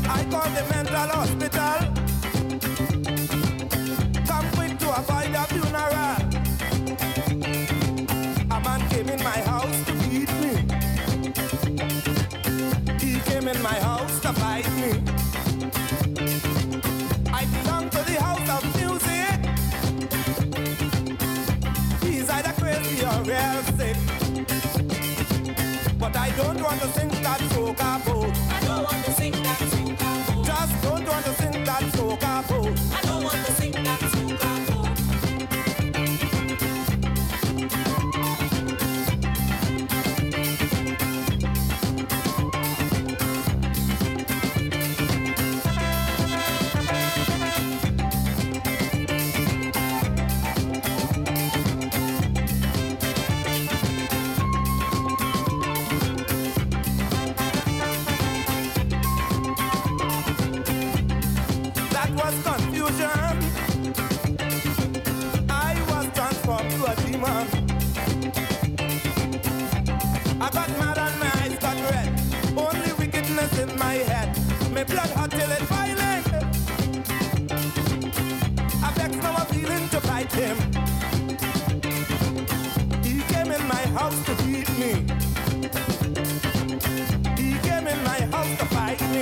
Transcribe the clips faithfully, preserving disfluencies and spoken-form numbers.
I called the mental hospital. Come quick to avoid a funeral. A man came in my house to beat me. He came in my house to fight me. I belong to the house of music. He's either crazy or real sick. But I don't want to sing that soca boat. I don't want to sing that soca boat. Just don't want to sing that soca boat. I don't want to sing that soca boat. My blood hot till it boiling. I vex now I'm feeling to fight him. He came in my house to beat me. He came in my house to fight me.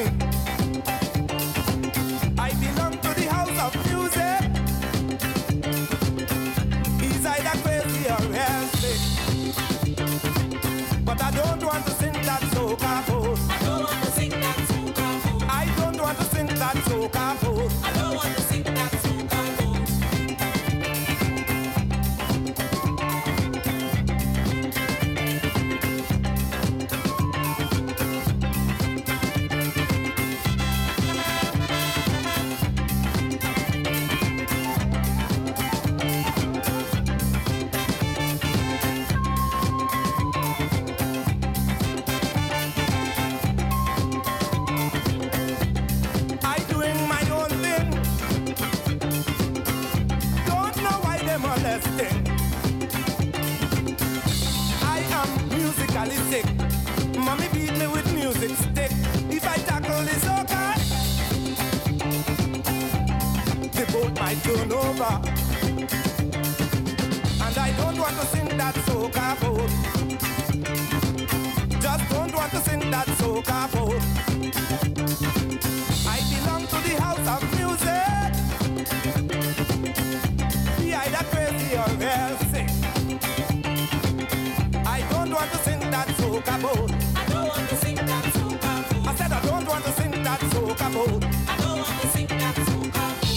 I belong to the house of music. He's either crazy or real sick. But I don't want to sing that soca boat. I don't want to sing that soca boat. I don't want to sing that soca boat. I don't want to sing that soca boat. I am musically sick. Mommy beat me with music stick. If I tackle this soca, the boat might turn over. And I don't want to sing that soca boat. Just don't want to sing that soca boat. I belong to the house of music. Be either crazy or real sick. I don't want to sing that soca boat. I don't want to sing that soca boat. I said I don't want to sing that soca boat. I don't want to sing that soca boat.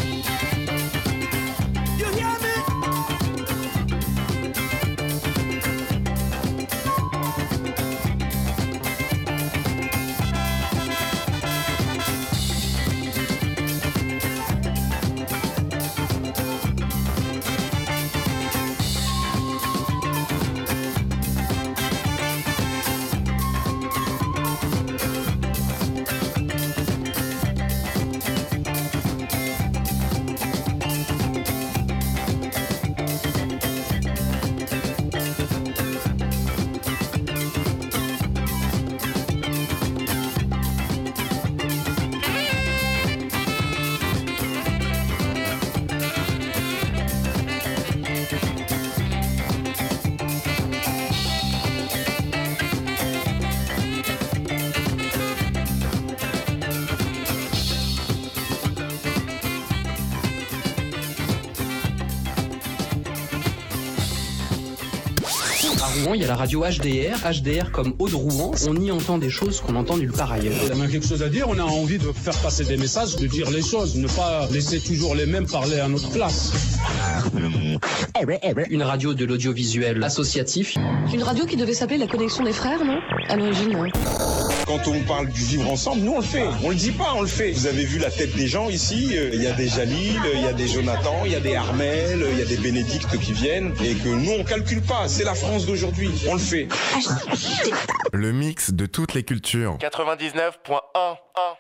You hear me? Il y a la radio H D R, H D R comme Aude Rouen, on y entend des choses qu'on entend nulle part ailleurs. On a quelque chose à dire, on a envie de faire passer des messages, de dire les choses, ne pas laisser toujours les mêmes parler à notre place. Une radio de l'audiovisuel associatif. Une radio qui devait s'appeler La Connexion des Frères, non? À l'origine, non. Quand on parle du vivre ensemble, nous on le fait. On le dit pas, on le fait. Vous avez vu la tête des gens ici. Il y a des Jalil, il y a des Jonathan, il y a des Armel, il y a des Bénédicte qui viennent. Et que nous on calcule pas. C'est la France d'aujourd'hui. On le fait. Le mix de toutes les cultures. quatre-vingt-dix-neuf point un.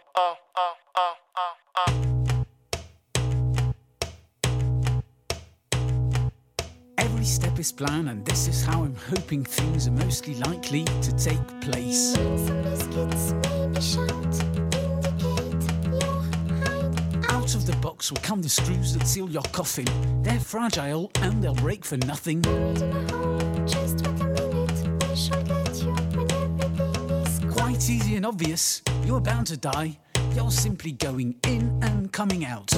Every step is planned, and this is how I'm hoping things are mostly likely to take place. Some biscuits, maybe shout, indicate. Out of the box will come the screws that seal your coffin. They're fragile and they'll break for nothing. Quite easy and obvious, you're bound to die. You're simply going in and coming out.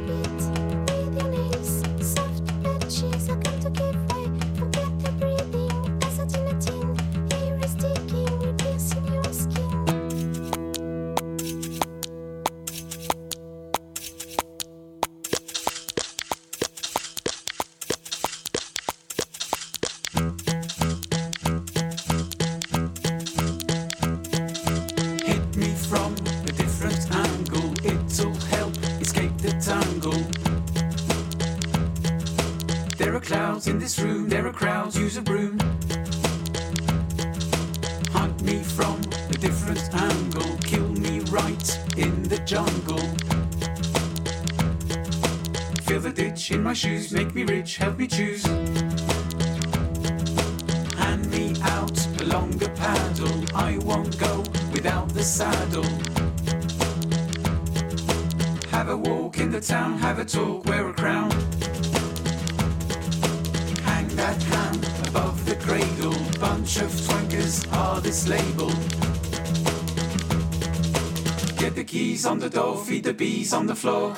In this room, there are crowds, use a broom. Hunt me from a different angle, kill me right in the jungle. Fill the ditch in my shoes, make me rich, help me choose. Hand me out a longer paddle, I won't go without the saddle. Have a walk in the town, have a talk, wear a crown. That hand above the cradle, bunch of twankers are this label. Get the keys on the door, feed the bees on the floor.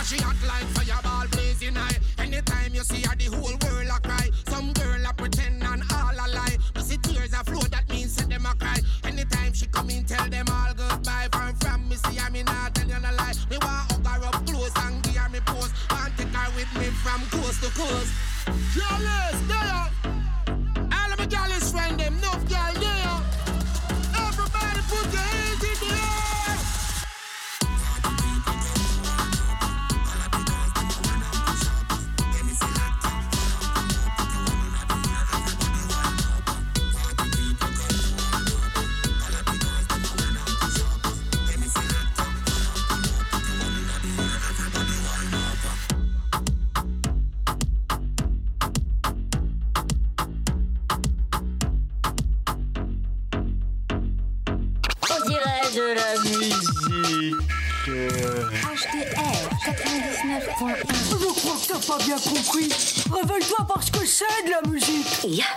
she hot like fireball blazing high. Anytime you see her, the whole world a cry. Some girl a pretend and all a lie. You see tears a flow, that means set them a cry. Anytime she come in, tell them all goodbye. From from me see her, me not tell you no lie. Me want hug her up close and give her me pose. Want take her with me from coast to coast. Jealous, there. All of my jealous friend them, no girl there. Everybody put your hands in the air. De la musique H D R quatre-vingt-dix-neuf point un. Je crois que t'as pas bien compris. Réveille-toi parce que c'est de la musique. Yeah.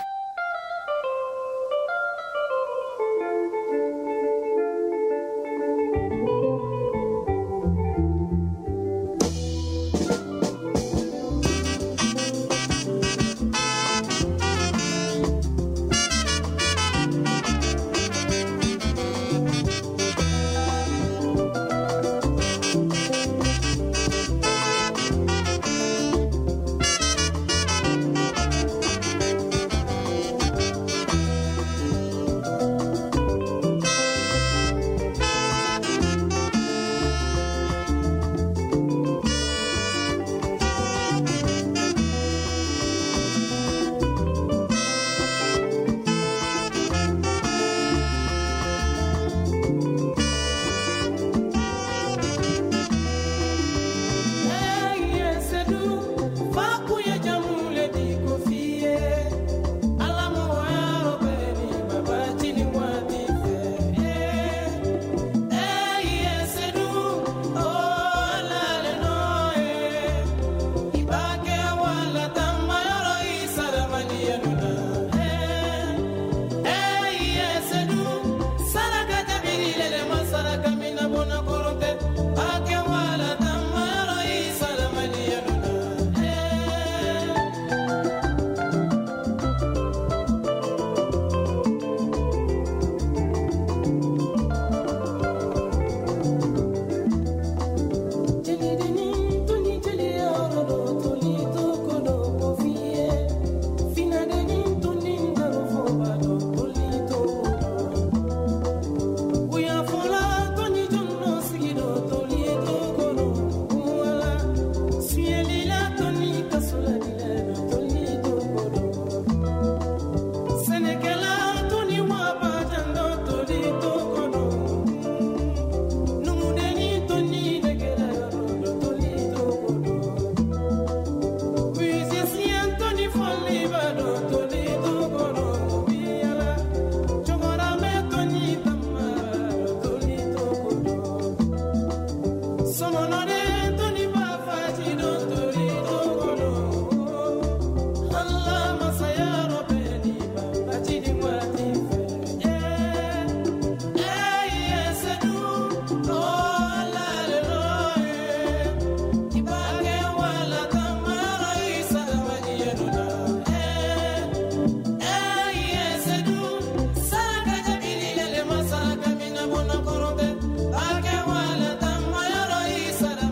Sada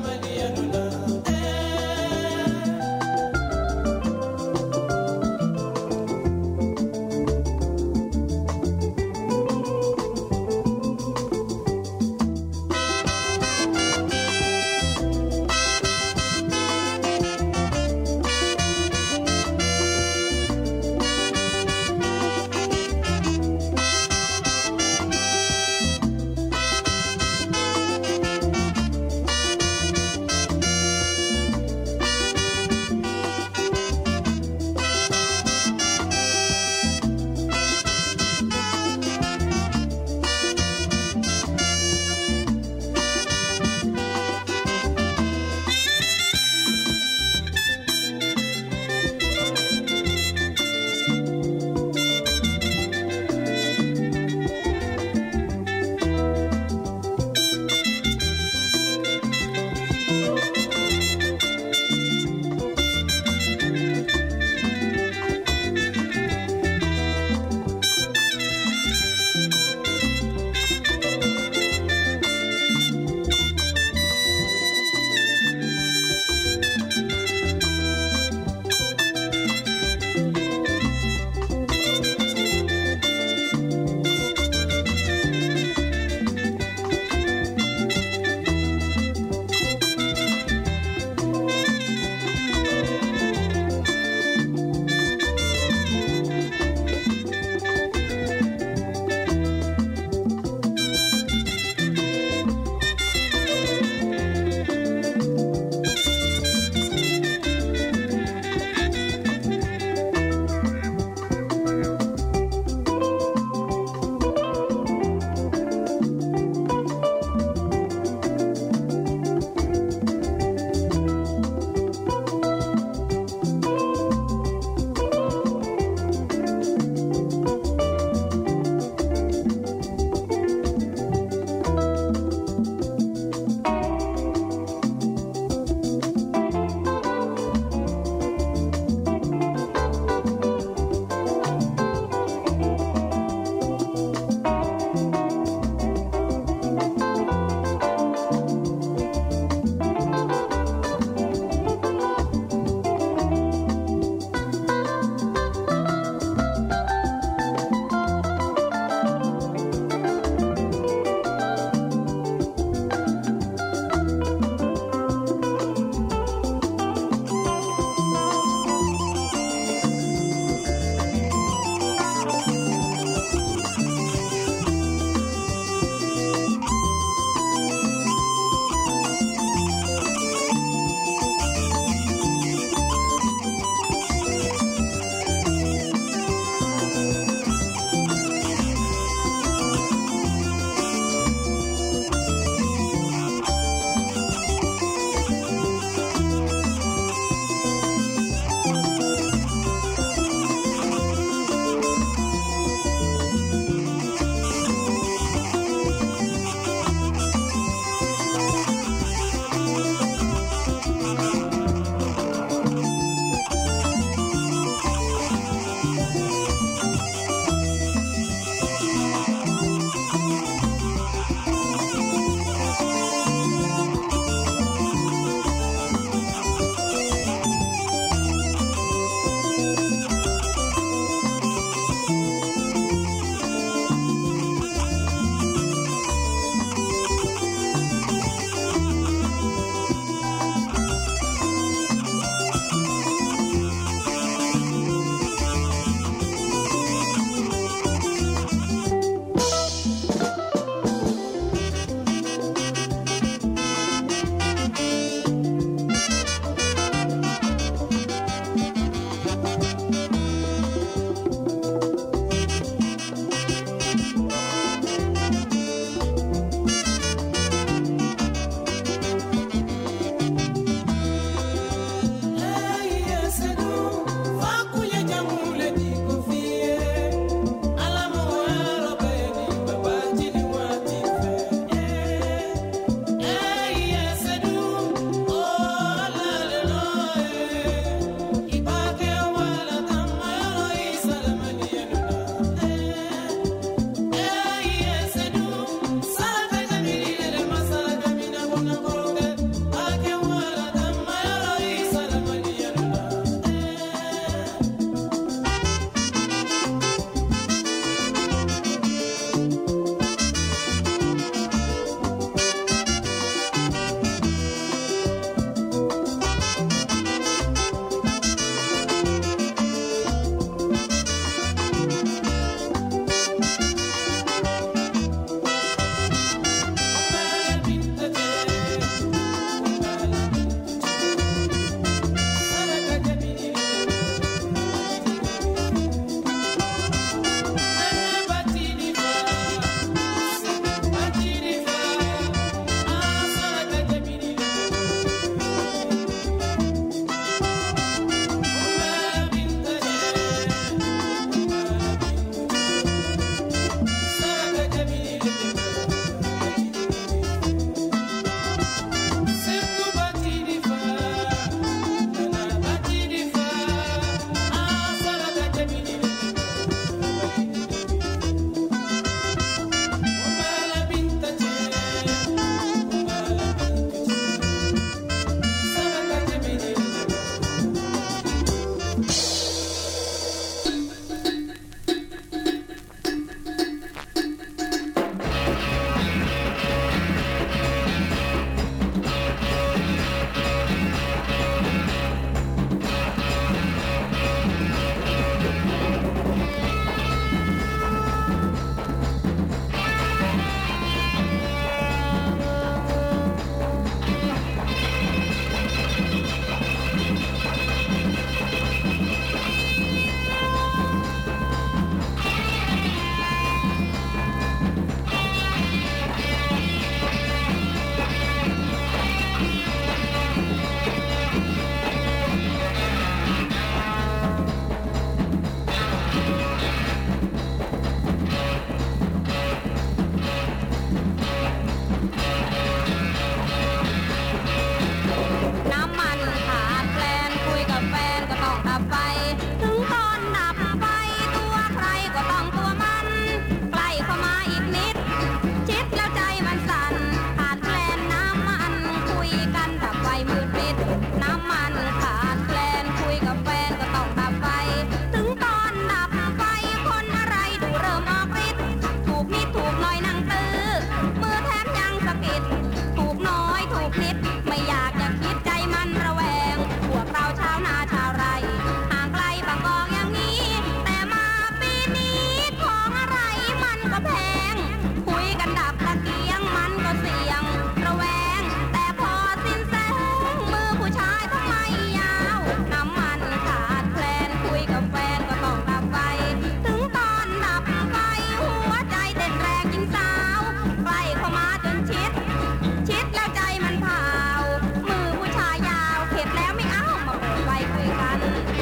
ถูกนิดไม่อยากจะคิดใจมันระแวงพวกเราชาวนาชาวไร่ห่างไกลบางกอกอย่างนี้แต่มาปีนี้ของอะไรมันก็แพงคุยกันดับตะเกียงมันก็เสี่ยงระแวงแต่พอสิ้นแสงมือผู้ชายทำไมยาวน้ำมันขาดแคลนคุยกับแฟนก็ต้องดับไฟถึงตอนดับไฟหัวใจเต้นแรงยิ่งสาวใกล้เข้ามาจนชิดชิดแล้วใจมันเผามือผู้ชายยาวเข็ดแล้วไม่เอามาเปิดไฟคุยกัน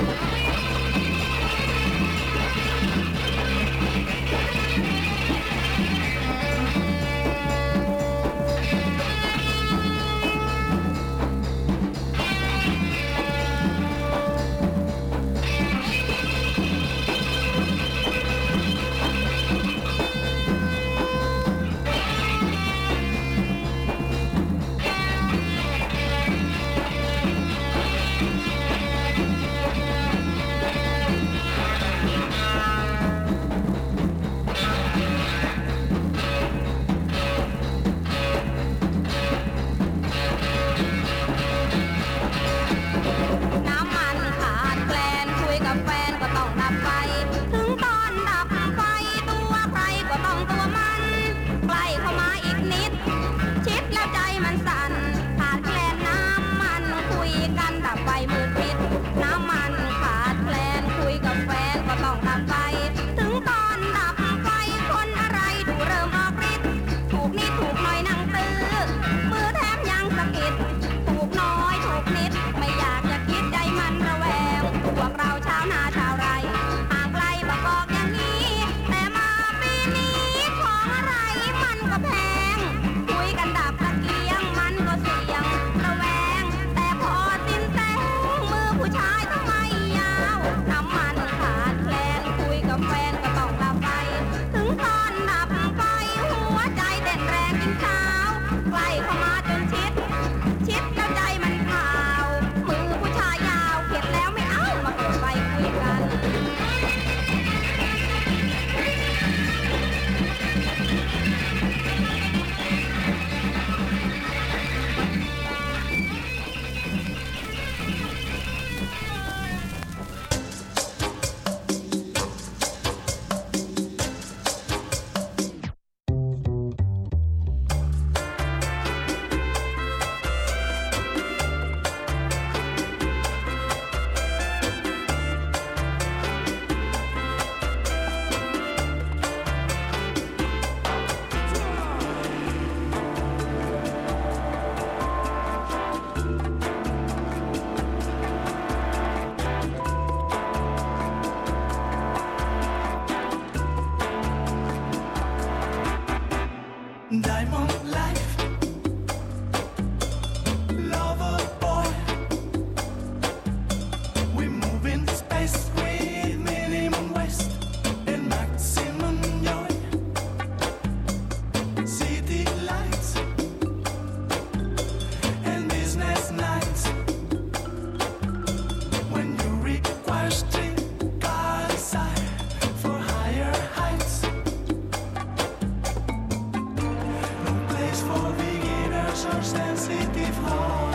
น้ำมันขาดแคลนคุยกับแฟนก็ต้องดับไฟถึงตอนดับไฟตัวใครก็ต้องตัวมันใกล้เข้ามาอีกนิดชิดแล้วใจมันสั่นขาดแคลนน้ำมันคุยกันดับไฟมืดมิดน้ำมันขาดแคลนคุยกับแฟนก็ต้องดับไฟถึงตอนดับไฟคนอะไรดูเริ่มออกฤทธิ์ถูกนิดถูกหน่อยนั่งตื้อมือแทบยังสะกิดถูกน้อยถูกนิดไม่อยากจะคิดใจมันระแวงพวกเราชาวนาชาวไร่ห่างไกลบางกอกอย่างนี้แต่มาปีนี้ของอะไรมันก็แพงคุยกันดับตะเกียงมันก็เสี่ยงระแวงแต่พอสิ้นแสงมือผู้ชายทำไมยาวน้ำมันขาดแคลนคุยกับแฟนก็ต้องดับไฟถึงตอนดับไฟหัวใจเต้นแรงยิ่งเช้าใกล้เข้ามาจนชิดชิดแล้วใจมันเผามือผู้ชายยาวเข็ดแล้วไม่เอามาเปิดไฟคุยกัน Diamond life, lover boy. We move in space with minimum waste and maximum joy. City lights and business nights. When you require strict desire for higher heights. For beginners or sensitive hearts.